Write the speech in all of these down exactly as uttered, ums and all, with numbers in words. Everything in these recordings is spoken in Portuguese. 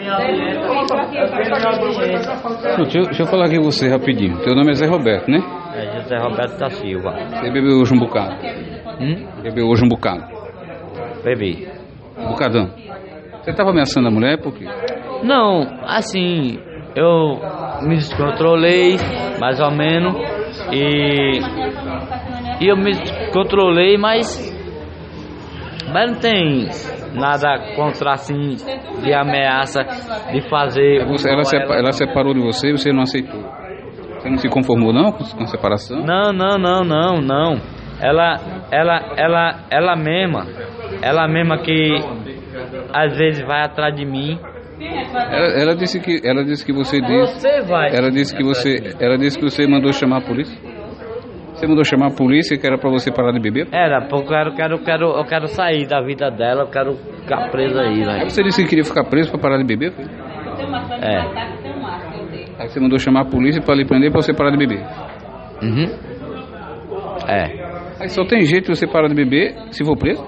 Deixa eu, deixa eu falar aqui com você rapidinho. Teu nome é Zé Roberto, né? É José Roberto da Silva. Você bebeu hoje um bocado? Hum? Bebeu hoje um bocado? Bebi. Um bocadão. Você estava ameaçando a mulher por quê? Não, assim, eu me descontrolei, mais ou menos, e, e eu me descontrolei, mas, mas não tem nada contra, assim, de ameaça de fazer... Você, ela, sepa, ela separou de você e você não aceitou? Você não se conformou não com a separação? Não, não, não, não, não. Ela, ela, ela, ela mesma, ela mesma que às vezes vai atrás de mim. Ela, ela disse que, ela disse que você disse. Você vai. Ela disse que você, ela disse que você mandou chamar a polícia. Você mandou chamar a polícia que era pra você parar de beber? Era, porque eu quero, quero, quero, eu quero sair da vida dela, eu quero ficar preso aí, Aí né? você disse que queria ficar preso pra parar de beber? Foi? É. Aí você mandou chamar a polícia pra lhe prender pra você parar de beber. Uhum. É. Aí só tem jeito de você parar de beber se for preso?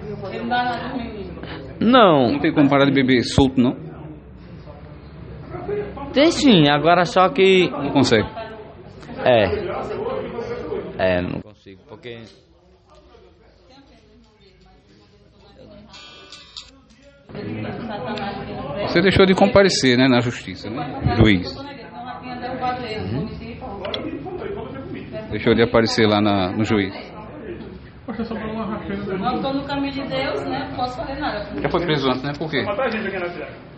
Não, Não tem como parar de beber solto, não? tem sim, agora só que... Não consegue. É. É, não consigo, porque... Você deixou de comparecer, né, na justiça, né? Juiz. Uhum. Deixou de aparecer lá na, no juiz. Não estou no caminho de Deus, né? Não posso fazer nada. Já foi preso antes, né? Por quê? Matar a gente aqui na cidade.